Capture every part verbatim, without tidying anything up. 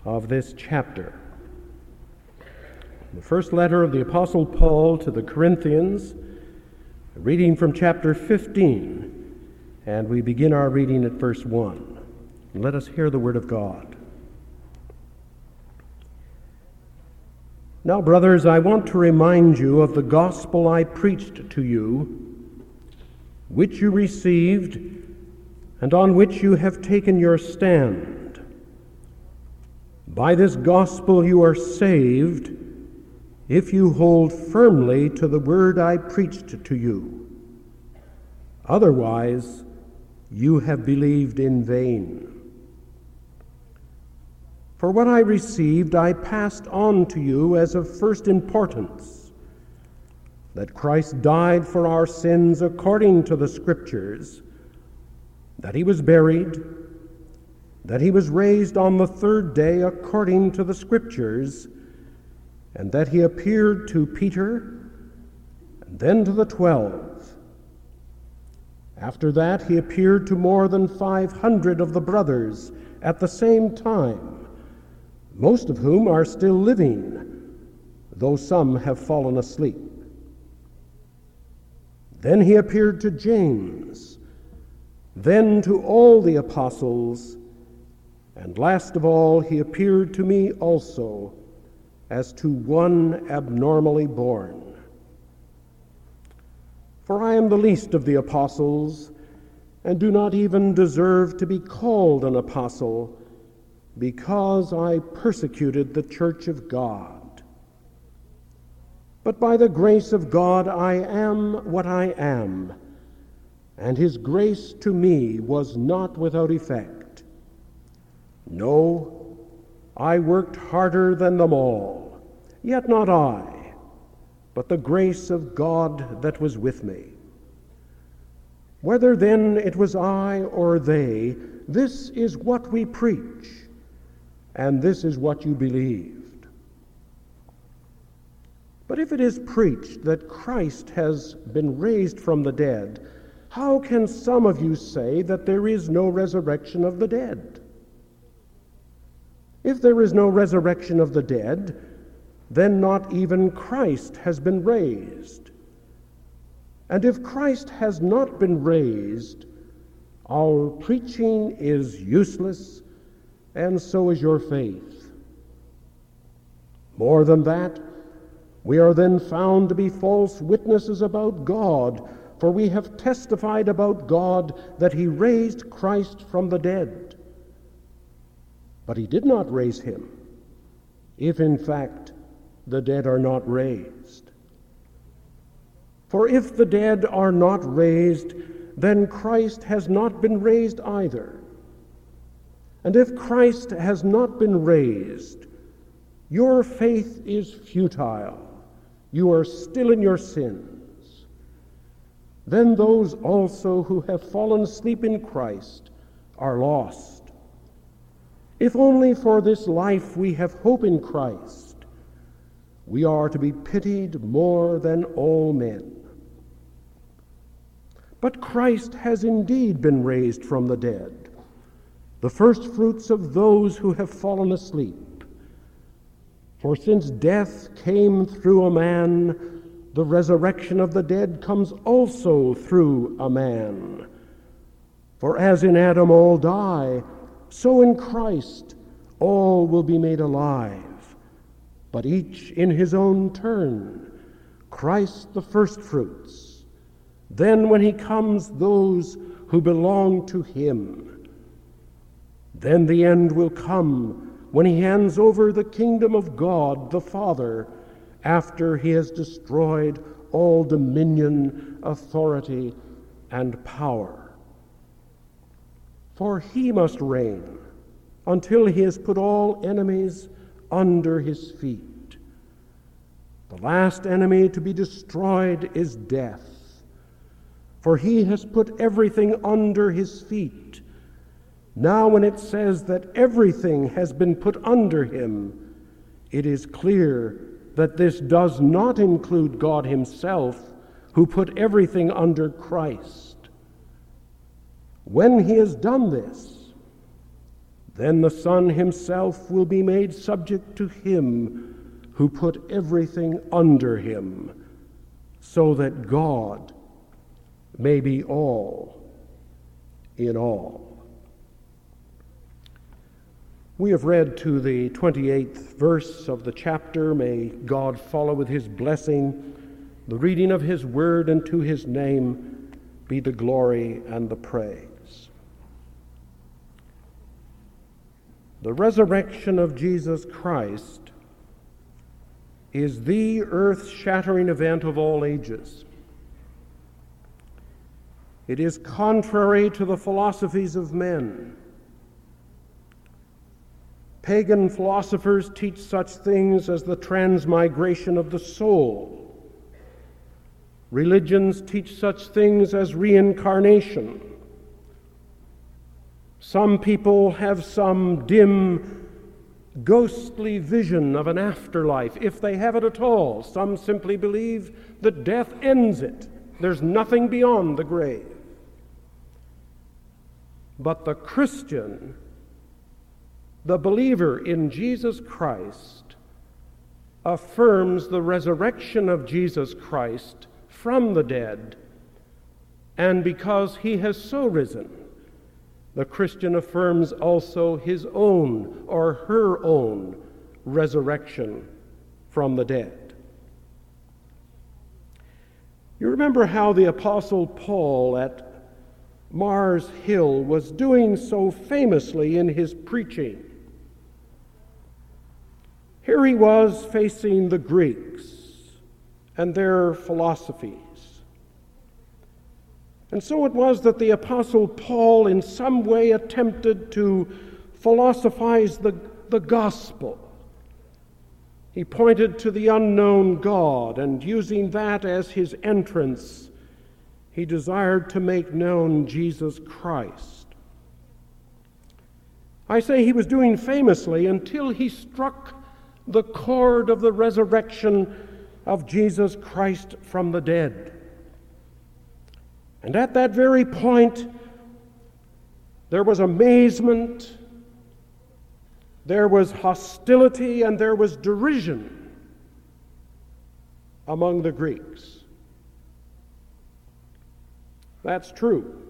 of this chapter. The first letter of the Apostle Paul to the Corinthians, reading from chapter fifteen, and we begin our reading at verse one. Let us hear the word of God. Now, brothers, I want to remind you of the gospel I preached to you, which you received, and on which you have taken your stand. By this gospel you are saved, if you hold firmly to the word I preached to you. Otherwise, you have believed in vain. For what I received I passed on to you as of first importance, that Christ died for our sins according to the Scriptures, that he was buried, that he was raised on the third day according to the Scriptures, and that he appeared to Peter, and then to the twelve. After that he appeared to more than five hundred of the brothers at the same time, most of whom are still living, though some have fallen asleep. Then he appeared to James, then to all the apostles, and last of all he appeared to me also, as to one abnormally born. For I am the least of the apostles, and do not even deserve to be called an apostle, because I persecuted the church of God. But by the grace of God I am what I am, and his grace to me was not without effect. No, I worked harder than them all, yet not I, but the grace of God that was with me. Whether then it was I or they, this is what we preach, and this is what you believed. But if it is preached that Christ has been raised from the dead, how can some of you say that there is no resurrection of the dead? If there is no resurrection of the dead, then not even Christ has been raised. And if Christ has not been raised, our preaching is useless, and so is your faith. More than that, we are then found to be false witnesses about God, for we have testified about God that he raised Christ from the dead. But he did not raise him, if in fact the dead are not raised. For if the dead are not raised, then Christ has not been raised either. And if Christ has not been raised, your faith is futile. You are still in your sins. Then those also who have fallen asleep in Christ are lost. If only for this life we have hope in Christ, we are to be pitied more than all men. But Christ has indeed been raised from the dead, the first fruits of those who have fallen asleep. For since death came through a man, the resurrection of the dead comes also through a man. For as in Adam all die, so in Christ all will be made alive, but each in his own turn. Christ the firstfruits, then when he comes, those who belong to him. Then the end will come when he hands over the kingdom of God the Father, after he has destroyed all dominion, authority, and power. For he must reign until he has put all enemies under his feet. The last enemy to be destroyed is death, for he has put everything under his feet. Now when it says that everything has been put under him, it is clear that this does not include God himself, who put everything under Christ. When he has done this, Then the Son himself will be made subject to him who put everything under him, so that God may be all in all. We have read to the twenty-eighth verse of the chapter. May God follow with his blessing the reading of his word, and to his name be the glory and the praise. The resurrection of Jesus Christ is the earth-shattering event of all ages. It is contrary to the philosophies of men. Pagan philosophers teach such things as the transmigration of the soul. Religions teach such things as reincarnation. Some people have some dim, ghostly vision of an afterlife, if they have it at all. Some simply believe that death ends it. There's nothing beyond the grave. But the Christian, the believer in Jesus Christ, affirms the resurrection of Jesus Christ from the dead, and because he has so risen, the Christian affirms also his own or her own resurrection from the dead. You remember how the Apostle Paul at Mars Hill was doing so famously in his preaching. Here he was facing the Greeks and their philosophies. And so it was that the Apostle Paul in some way attempted to philosophize the, the gospel. He pointed to the unknown God, and using that as his entrance, he desired to make known Jesus Christ. I say he was doing famously until he struck the chord of the resurrection of Jesus Christ from the dead. And at that very point, there was amazement, there was hostility, and there was derision among the Greeks. That's true.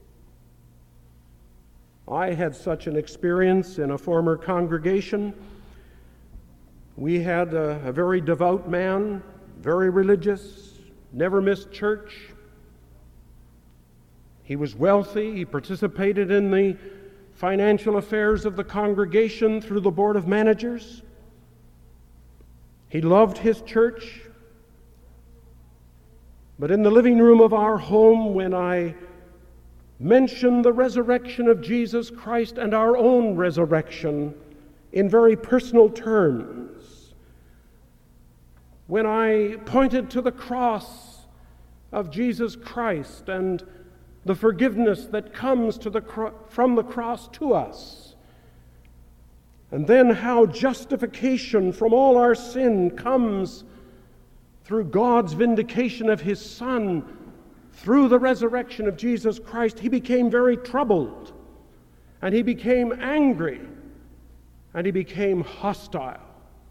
I had such an experience in a former congregation. We had a, a very devout man, very religious, never missed church. He was wealthy. He participated in the financial affairs of the congregation through the board of managers. He loved his church. But in the living room of our home, when I mentioned the resurrection of Jesus Christ and our own resurrection in very personal terms, when I pointed to the cross of Jesus Christ and the forgiveness that comes to the cro- from the cross to us, and then how justification from all our sin comes through God's vindication of his Son through the resurrection of Jesus Christ, he became very troubled, and he became angry, and he became hostile.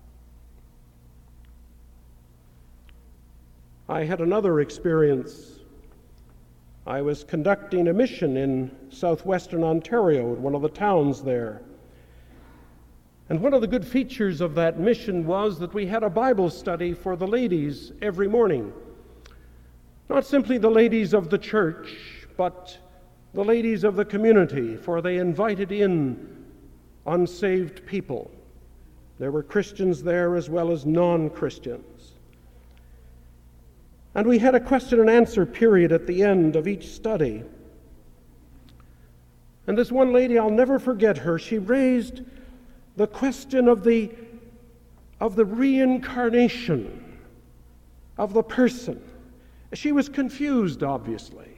I had another experience. I was conducting a mission in southwestern Ontario, in one of the towns there. And one of the good features of that mission was that we had a Bible study for the ladies every morning. Not simply the ladies of the church, but the ladies of the community, for they invited in unsaved people. There were Christians there as well as non-Christians. And we had a question and answer period at the end of each study. And this one lady, I'll never forget her, she raised the question of the, of the reincarnation of the person. She was confused, obviously.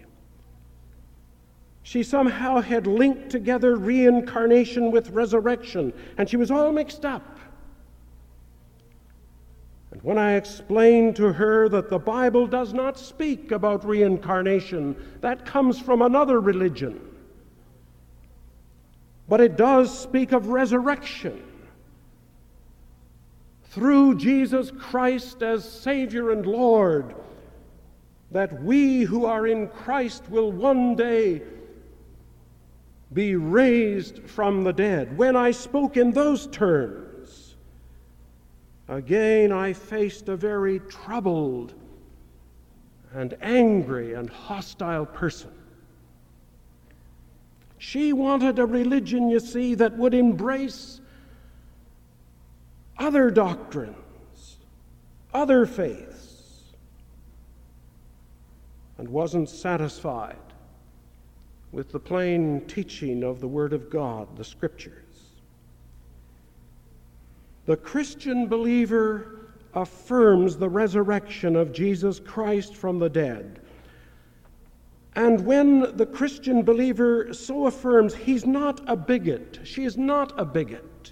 She somehow had linked together reincarnation with resurrection, and she was all mixed up. And when I explained to her that the Bible does not speak about reincarnation, that comes from another religion, but it does speak of resurrection. Through Jesus Christ as Savior and Lord, that we who are in Christ will one day be raised from the dead. When I spoke in those terms, again I faced a very troubled and angry and hostile person. She wanted a religion, you see, that would embrace other doctrines, other faiths, and wasn't satisfied with the plain teaching of the Word of God, the Scriptures. The Christian believer affirms the resurrection of Jesus Christ from the dead. And when the Christian believer so affirms, he's not a bigot, she is not a bigot.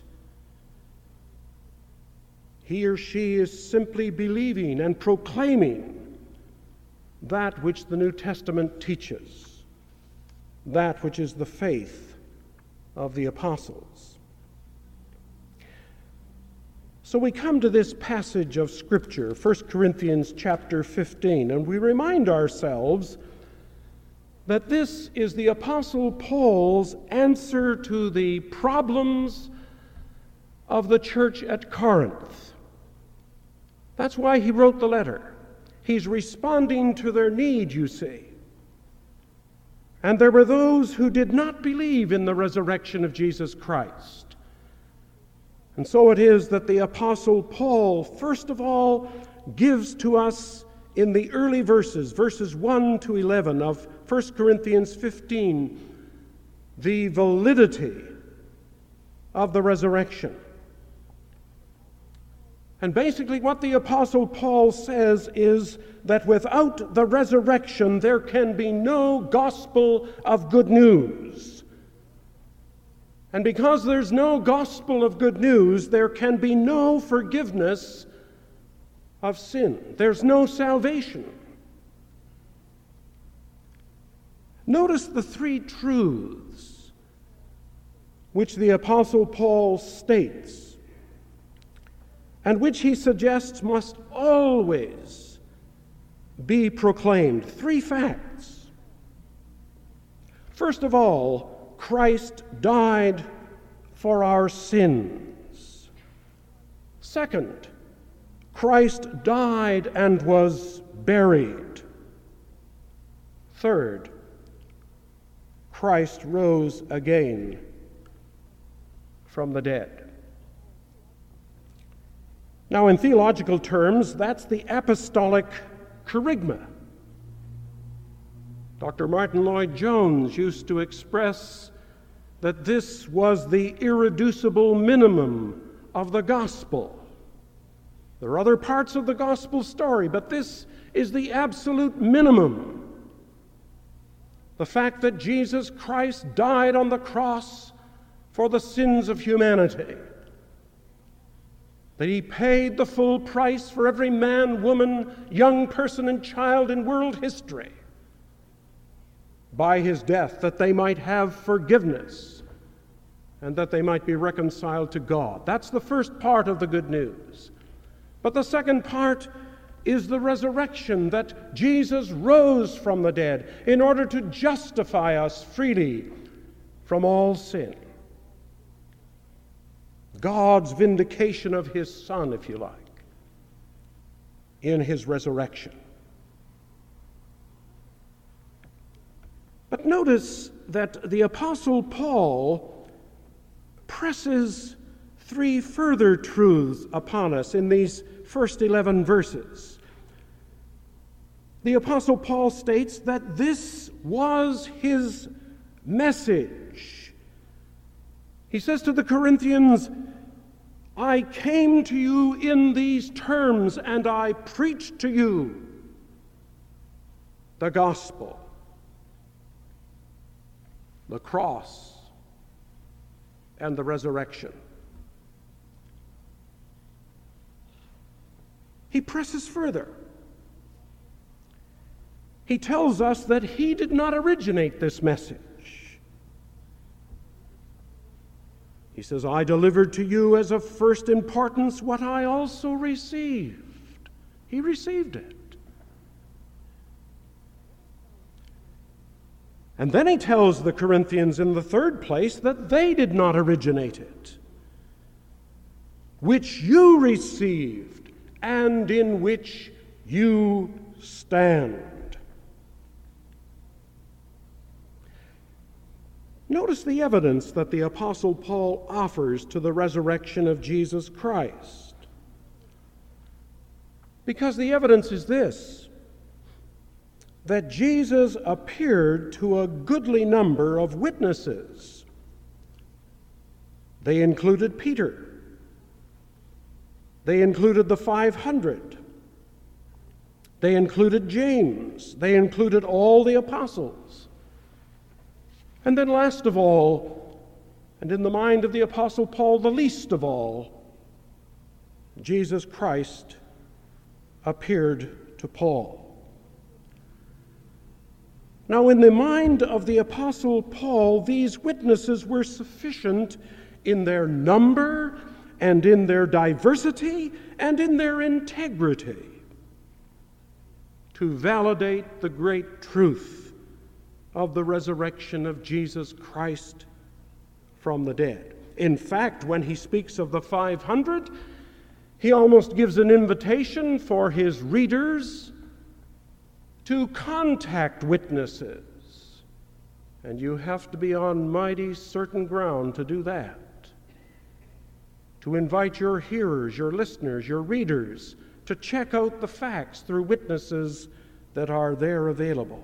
He or she is simply believing and proclaiming that which the New Testament teaches, that which is the faith of the apostles. So we come to this passage of Scripture, First Corinthians chapter fifteen, and we remind ourselves that this is the Apostle Paul's answer to the problems of the church at Corinth. That's why he wrote the letter. He's responding to their need, you see. And there were those who did not believe in the resurrection of Jesus Christ. And so it is that the Apostle Paul, first of all, gives to us in the early verses, verses one to eleven of First Corinthians fifteen, the validity of the resurrection. And basically what the Apostle Paul says is that without the resurrection there can be no gospel of good news. And because there's no gospel of good news, there can be no forgiveness of sin. There's no salvation. Notice the three truths which the Apostle Paul states and which he suggests must always be proclaimed. Three facts. First of all, Christ died for our sins. Second, Christ died and was buried. Third, Christ rose again from the dead. Now, in theological terms, that's the apostolic kerygma. Doctor Martin Lloyd-Jones used to express that this was the irreducible minimum of the gospel. There are other parts of the gospel story, but this is the absolute minimum. The fact that Jesus Christ died on the cross for the sins of humanity, that he paid the full price for every man, woman, young person, and child in world history by his death, that they might have forgiveness and that they might be reconciled to God. That's the first part of the good news. But the second part is the resurrection, that Jesus rose from the dead in order to justify us freely from all sin. God's vindication of his Son, if you like, in his resurrection. But notice that the Apostle Paul presses three further truths upon us in these first eleven verses. The Apostle Paul states that this was his message. He says to the Corinthians, I came to you in these terms, and I preached to you the gospel, the cross, and the resurrection. He presses further. He tells us that he did not originate this message. He says, I delivered to you as of first importance what I also received. He received it. And then he tells the Corinthians in the third place that they did not originate it, which you received and in which you stand. Notice the evidence that the Apostle Paul offers to the resurrection of Jesus Christ. Because the evidence is this, that Jesus appeared to a goodly number of witnesses. They included Peter. They included the five hundred. They included James. They included all the apostles. And then last of all, and in the mind of the Apostle Paul, the least of all, Jesus Christ appeared to Paul. Now, in the mind of the Apostle Paul, these witnesses were sufficient in their number and in their diversity and in their integrity to validate the great truth of the resurrection of Jesus Christ from the dead. In fact, when he speaks of the five hundred, he almost gives an invitation for his readers to contact witnesses. And you have to be on mighty certain ground to do that. To invite your hearers, your listeners, your readers to check out the facts through witnesses that are there available.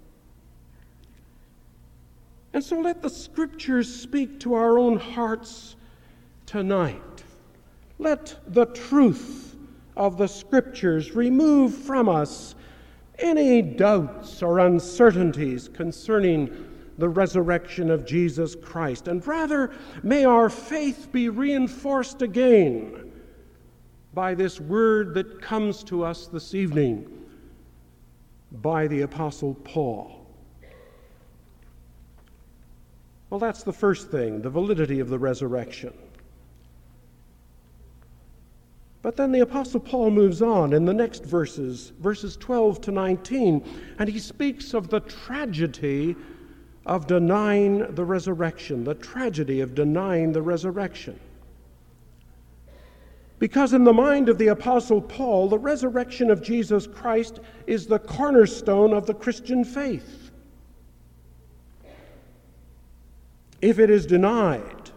And so let the Scriptures speak to our own hearts tonight. Let the truth of the Scriptures remove from us any doubts or uncertainties concerning the resurrection of Jesus Christ. And rather, may our faith be reinforced again by this word that comes to us this evening by the Apostle Paul. Well, that's the first thing, the validity of the resurrection. But then the Apostle Paul moves on in the next verses, verses twelve to nineteen, and he speaks of the tragedy of denying the resurrection, the tragedy of denying the resurrection. Because in the mind of the Apostle Paul, the resurrection of Jesus Christ is the cornerstone of the Christian faith. If it is denied,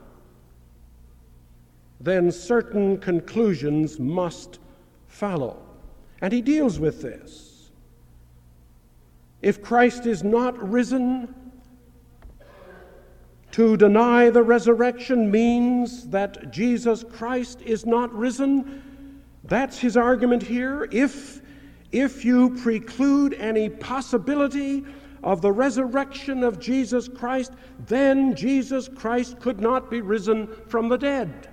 then certain conclusions must follow. And he deals with this. If Christ is not risen, to deny the resurrection means that Jesus Christ is not risen. That's his argument here. If, if you preclude any possibility of the resurrection of Jesus Christ, then Jesus Christ could not be risen from the dead.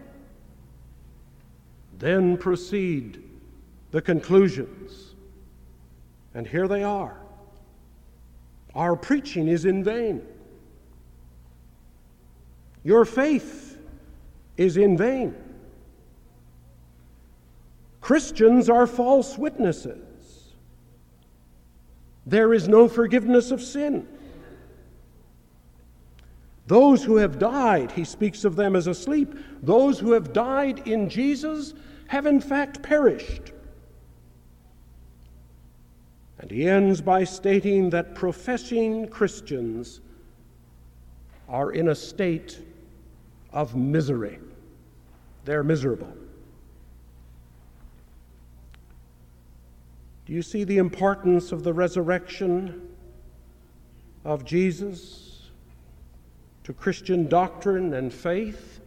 Then proceed the conclusions. And here they are. Our preaching is in vain. Your faith is in vain. Christians are false witnesses. There is no forgiveness of sin. Those who have died, he speaks of them as asleep, those who have died in Jesus have in fact perished. And he ends by stating that professing Christians are in a state of misery. They're miserable. Do you see the importance of the resurrection of Jesus to Christian doctrine and faith?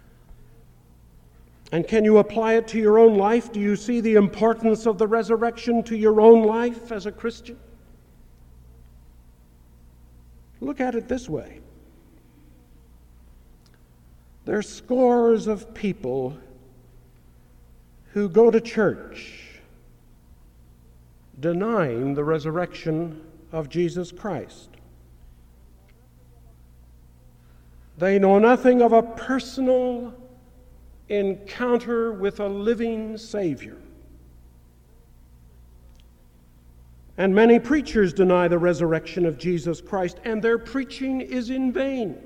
And can you apply it to your own life? Do you see the importance of the resurrection to your own life as a Christian? Look at it this way. There are scores of people who go to church denying the resurrection of Jesus Christ. They know nothing of a personal encounter with a living Savior. And many preachers deny the resurrection of Jesus Christ, and their preaching is in vain.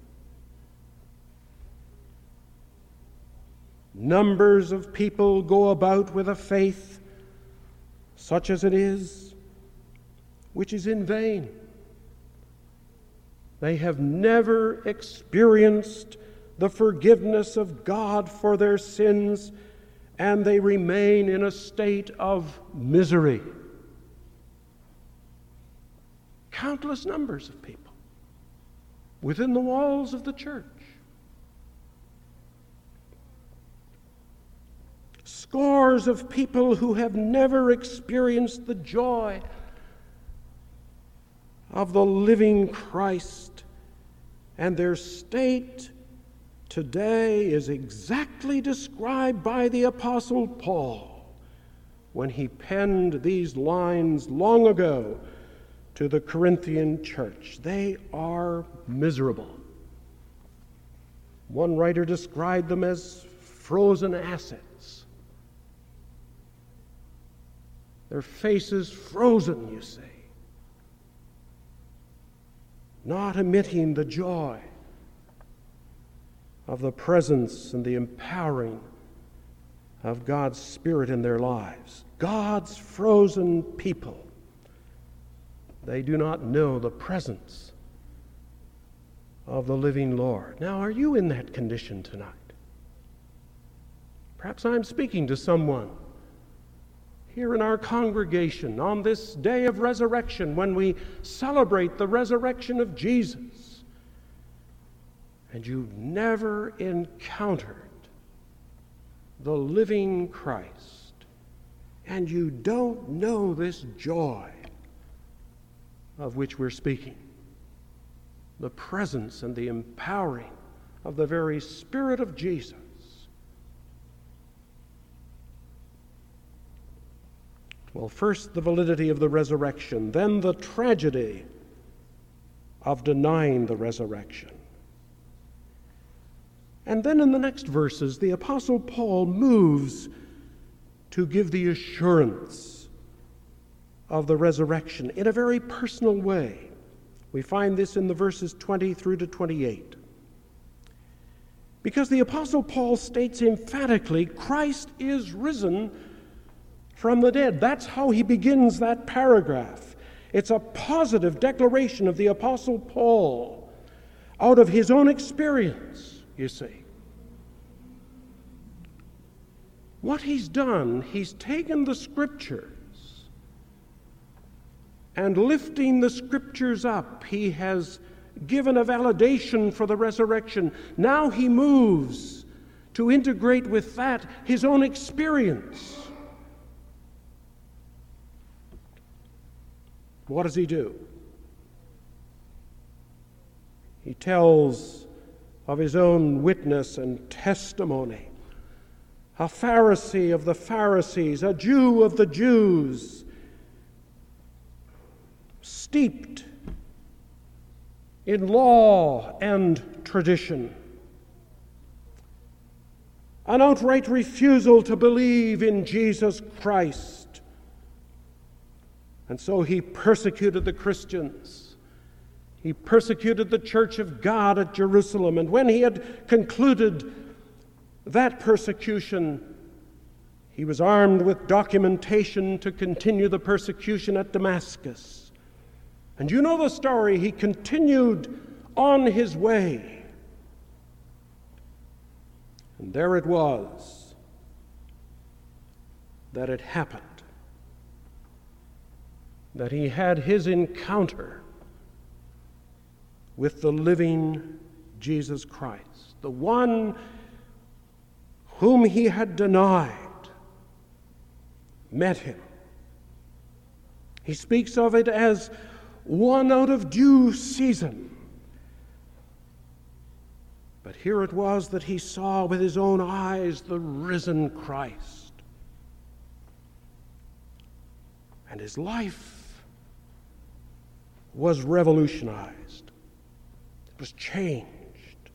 Numbers of people go about with a faith, such as it is, which is in vain. They have never experienced the forgiveness of God for their sins, and they remain in a state of misery. Countless numbers of people within the walls of the church. Scores of people who have never experienced the joy of the living Christ, and their state today is exactly described by the Apostle Paul when he penned these lines long ago to the Corinthian church. They are miserable. One writer described them as frozen assets. Their faces frozen, you see, not emitting the joy of the presence and the empowering of God's Spirit in their lives. God's frozen people. They do not know the presence of the living Lord. Now, are you in that condition tonight? Perhaps I'm speaking to someone here in our congregation on this day of resurrection when we celebrate the resurrection of Jesus, and you've never encountered the living Christ, and you don't know this joy of which we're speaking, the presence and the empowering of the very Spirit of Jesus. Well, first the validity of the resurrection, then the tragedy of denying the resurrection. And then in the next verses, the Apostle Paul moves to give the assurance of the resurrection in a very personal way. We find this in the verses twenty through to twenty-eight. Because the Apostle Paul states emphatically, Christ is risen from the dead. That's how he begins that paragraph. It's a positive declaration of the Apostle Paul out of his own experience, you see. What he's done, he's taken the Scriptures, and lifting the Scriptures up, he has given a validation for the resurrection. Now he moves to integrate with that his own experience. What does he do? He tells of his own witness and testimony. A Pharisee of the Pharisees, a Jew of the Jews, steeped in law and tradition. An outright refusal to believe in Jesus Christ. And so he persecuted the Christians. He persecuted the church of God at Jerusalem. And when he had concluded that persecution, he was armed with documentation to continue the persecution at Damascus. And you know the story. He continued on his way. And there it was that it happened, that he had his encounter with the living Jesus Christ, the one whom he had denied, met him. He speaks of it as one out of due season. But here it was that he saw with his own eyes the risen Christ. And his life was revolutionized. It was changed.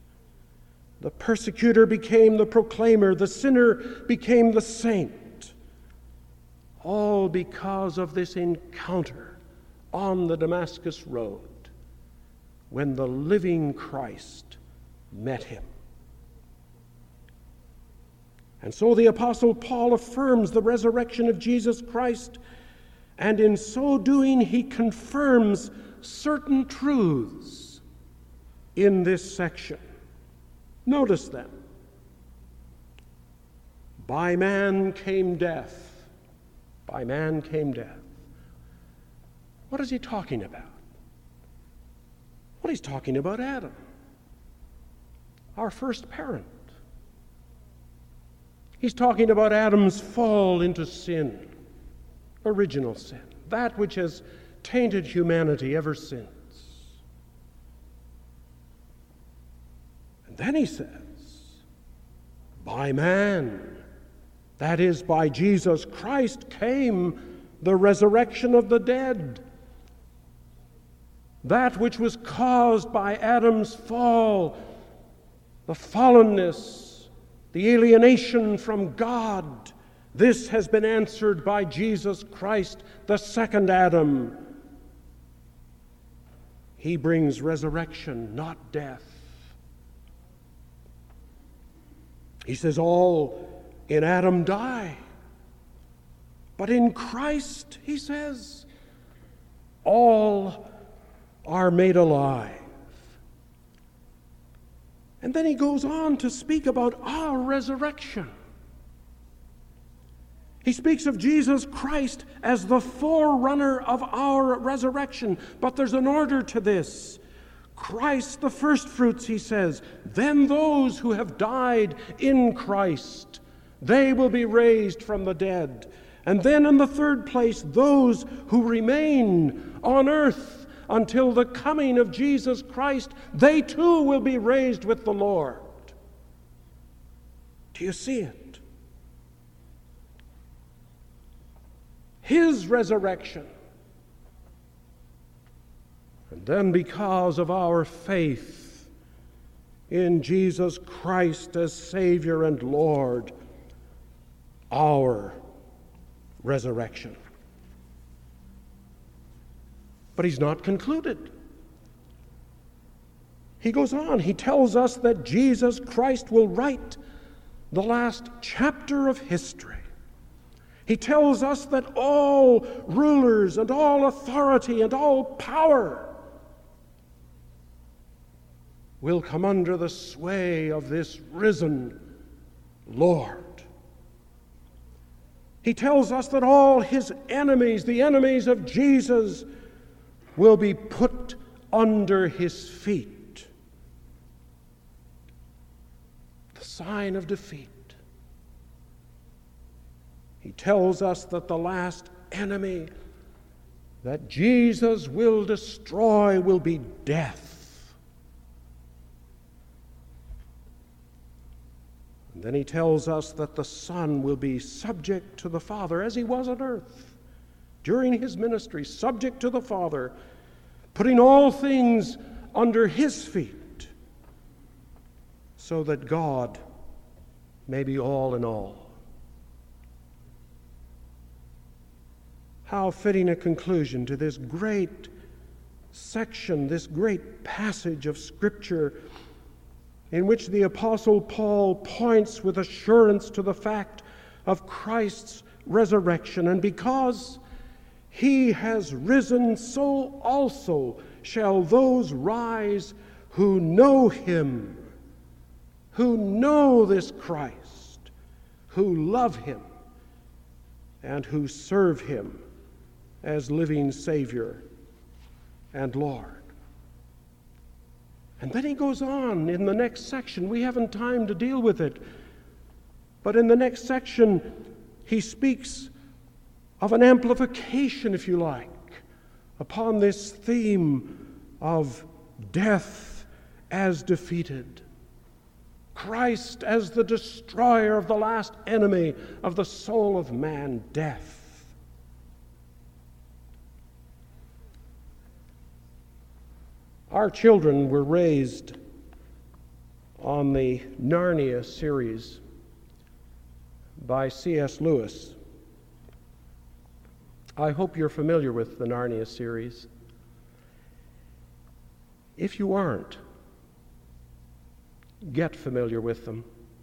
The persecutor became the proclaimer, the sinner became the saint, all because of this encounter on the Damascus Road when the living Christ met him. And so the Apostle Paul affirms the resurrection of Jesus Christ, and in so doing he confirms certain truths in this section. Notice them. By man came death. By man came death. What is he talking about? Well, he's talking about Adam, our first parent. He's talking about Adam's fall into sin, original sin, that which has tainted humanity ever since. And then he says, by man, that is, by Jesus Christ, came the resurrection of the dead. That which was caused by Adam's fall, the fallenness, the alienation from God, this has been answered by Jesus Christ, the second Adam. He brings resurrection, not death. He says, all in Adam die. But in Christ, he says, all are made alive. And then he goes on to speak about our resurrection. He speaks of Jesus Christ as the forerunner of our resurrection. But there's an order to this. Christ the firstfruits, he says. Then those who have died in Christ, they will be raised from the dead. And then in the third place, those who remain on earth until the coming of Jesus Christ, they too will be raised with the Lord. Do you see it? His resurrection. And then because of our faith in Jesus Christ as Savior and Lord, our resurrection. But he's not concluded. He goes on. He tells us that Jesus Christ will write the last chapter of history. He tells us that all rulers and all authority and all power will come under the sway of this risen Lord. He tells us that all his enemies, the enemies of Jesus, will be put under his feet. The sign of defeat. He tells us that the last enemy that Jesus will destroy will be death. And then he tells us that the Son will be subject to the Father as he was on earth. During his ministry, subject to the Father, putting all things under his feet, so that God may be all in all. How fitting a conclusion to this great section, this great passage of Scripture, in which the Apostle Paul points with assurance to the fact of Christ's resurrection. And because he has risen, so also shall those rise who know him, who know this Christ, who love him, and who serve him as living Savior and Lord. And then he goes on in the next section. We haven't time to deal with it. But in the next section, he speaks of an amplification, if you like, upon this theme of death as defeated. Christ as the destroyer of the last enemy of the soul of man, death. Our children were raised on the Narnia series by C S Lewis. I hope you're familiar with the Narnia series. If you aren't, get familiar with them.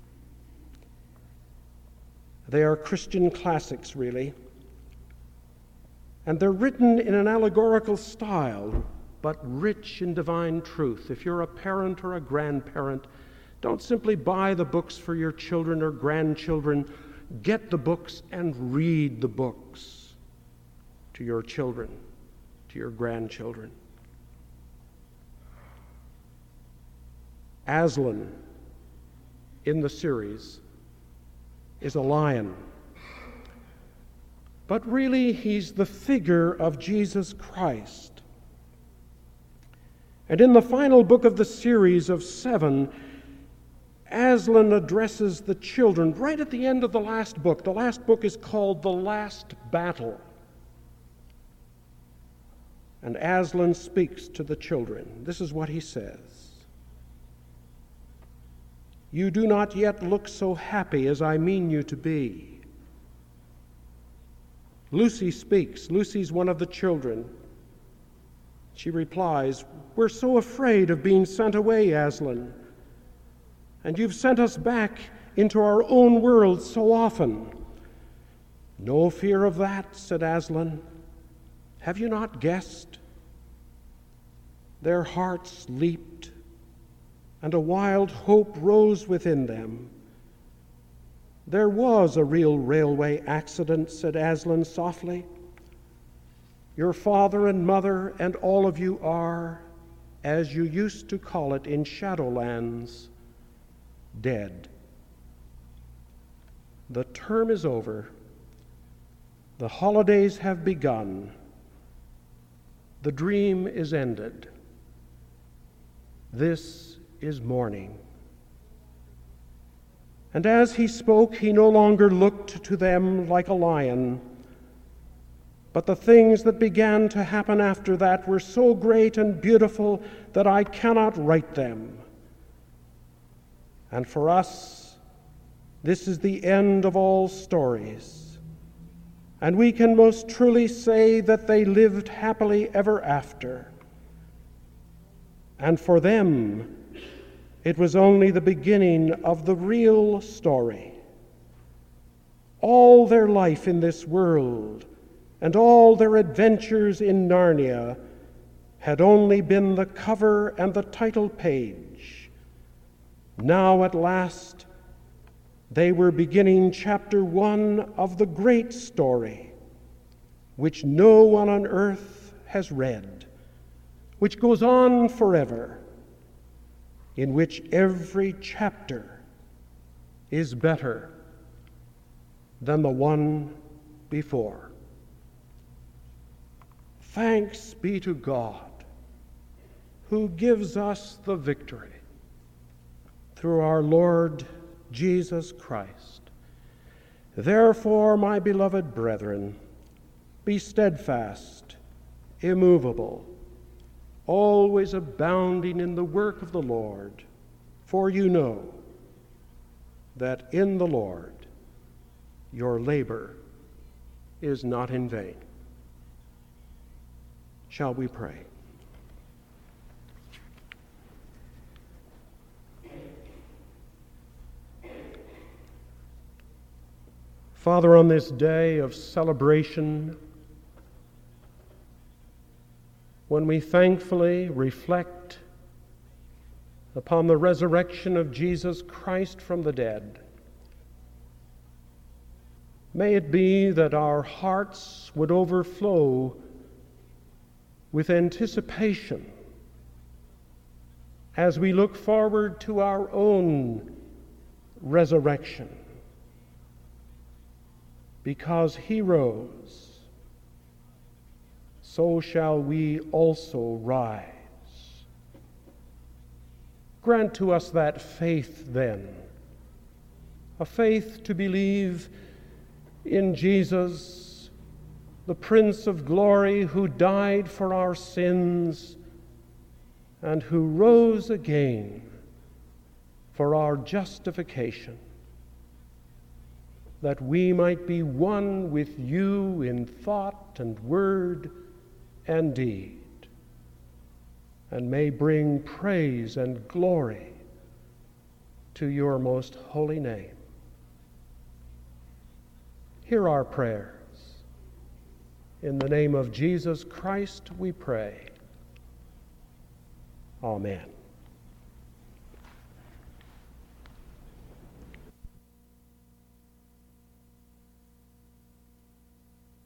They are Christian classics, really, and they're written in an allegorical style, but rich in divine truth. If you're a parent or a grandparent, don't simply buy the books for your children or grandchildren. Get the books and read the books to your children, to your grandchildren. Aslan in the series is a lion, but really he's the figure of Jesus Christ. And in the final book of the series of seven, Aslan addresses the children right at the end of the last book. The last book is called The Last Battle. And Aslan speaks to the children. This is what he says. You do not yet look so happy as I mean you to be. Lucy speaks. Lucy's one of the children. She replies, we're so afraid of being sent away, Aslan. And you've sent us back into our own world so often. No fear of that, said Aslan. Have you not guessed? Their hearts leaped, and a wild hope rose within them. There was a real railway accident, said Aslan softly. Your father and mother and all of you are, as you used to call it in Shadowlands, dead. The term is over. The holidays have begun. The dream is ended. This is morning. And as he spoke, he no longer looked to them like a lion, but the things that began to happen after that were so great and beautiful that I cannot write them. And for us, this is the end of all stories. And we can most truly say that they lived happily ever after. And for them, it was only the beginning of the real story. All their life in this world and all their adventures in Narnia had only been the cover and the title page. Now at last, they were beginning chapter one of the great story, which no one on earth has read, which goes on forever, in which every chapter is better than the one before. Thanks be to God, who gives us the victory through our Lord Jesus Christ. Therefore, my beloved brethren, be steadfast, immovable, always abounding in the work of the Lord, for you know that in the Lord your labor is not in vain. Shall we pray? Father, on this day of celebration, when we thankfully reflect upon the resurrection of Jesus Christ from the dead, may it be that our hearts would overflow with anticipation as we look forward to our own resurrection. Because he rose, so shall we also rise. Grant to us that faith, then, a faith to believe in Jesus, the Prince of Glory, who died for our sins and who rose again for our justification, that we might be one with you in thought and word and deed, and may bring praise and glory to your most holy name. Hear our prayers. In the name of Jesus Christ we pray. Amen.